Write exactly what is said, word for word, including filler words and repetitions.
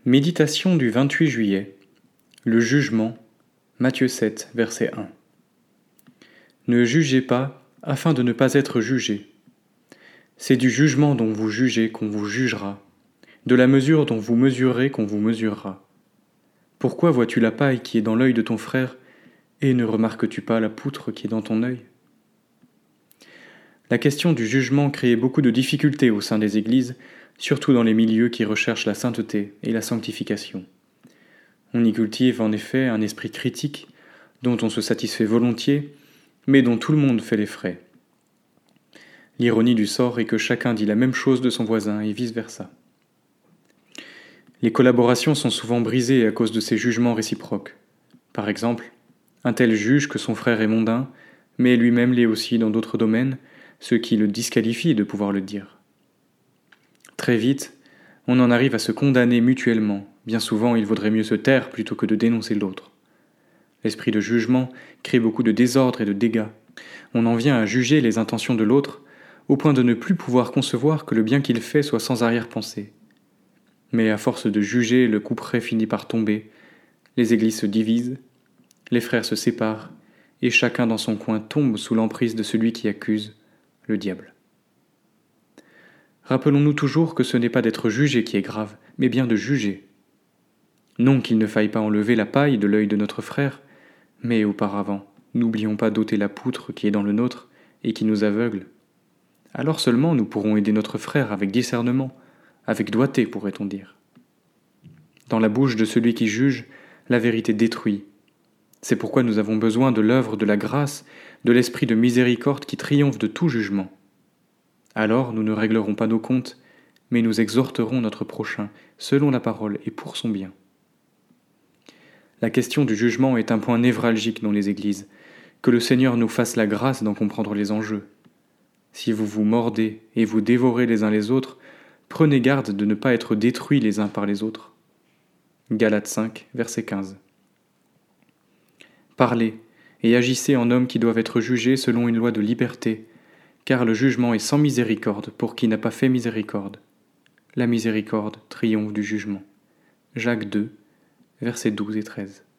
Méditation du vingt-huit juillet. Le jugement. Matthieu sept, verset un. Ne jugez pas, afin de ne pas être jugés. C'est du jugement dont vous jugez qu'on vous jugera, de la mesure dont vous mesurez qu'on vous mesurera. Pourquoi vois-tu la paille qui est dans l'œil de ton frère, et ne remarques-tu pas la poutre qui est dans ton œil ? La question du jugement crée beaucoup de difficultés au sein des églises, surtout dans les milieux qui recherchent la sainteté et la sanctification. On y cultive en effet un esprit critique, dont on se satisfait volontiers, mais dont tout le monde fait les frais. L'ironie du sort est que chacun dit la même chose de son voisin et vice-versa. Les collaborations sont souvent brisées à cause de ces jugements réciproques. Par exemple, un tel juge que son frère est mondain, mais lui-même l'est aussi dans d'autres domaines, ce qui le disqualifie de pouvoir le dire. Très vite, on en arrive à se condamner mutuellement. Bien souvent, il vaudrait mieux se taire plutôt que de dénoncer l'autre. L'esprit de jugement crée beaucoup de désordre et de dégâts. On en vient à juger les intentions de l'autre, au point de ne plus pouvoir concevoir que le bien qu'il fait soit sans arrière-pensée. Mais à force de juger, le couperet finit par tomber, les églises se divisent, les frères se séparent, et chacun dans son coin tombe sous l'emprise de celui qui accuse, le diable. Rappelons-nous toujours que ce n'est pas d'être jugé qui est grave, mais bien de juger. Non qu'il ne faille pas enlever la paille de l'œil de notre frère, mais auparavant, n'oublions pas d'ôter la poutre qui est dans le nôtre et qui nous aveugle. Alors seulement nous pourrons aider notre frère avec discernement, avec doigté pourrait-on dire. Dans la bouche de celui qui juge, la vérité détruit. C'est pourquoi nous avons besoin de l'œuvre de la grâce, de l'esprit de miséricorde qui triomphe de tout jugement. Alors nous ne réglerons pas nos comptes, mais nous exhorterons notre prochain, selon la parole et pour son bien. La question du jugement est un point névralgique dans les églises. Que le Seigneur nous fasse la grâce d'en comprendre les enjeux. Si vous vous mordez et vous dévorez les uns les autres, prenez garde de ne pas être détruits les uns par les autres. Galates cinq, verset quinze. Parlez et agissez en hommes qui doivent être jugés selon une loi de liberté, car le jugement est sans miséricorde pour qui n'a pas fait miséricorde. La miséricorde triomphe du jugement. Jacques deux, versets douze et treize.